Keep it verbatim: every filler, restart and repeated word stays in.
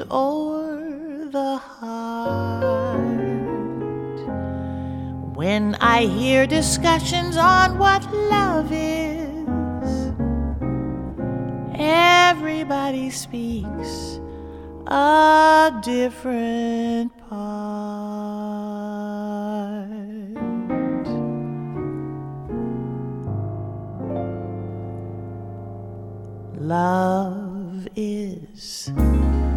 o'er the heart. When I hear discussions on what love is, everybody speaks a different part. Love is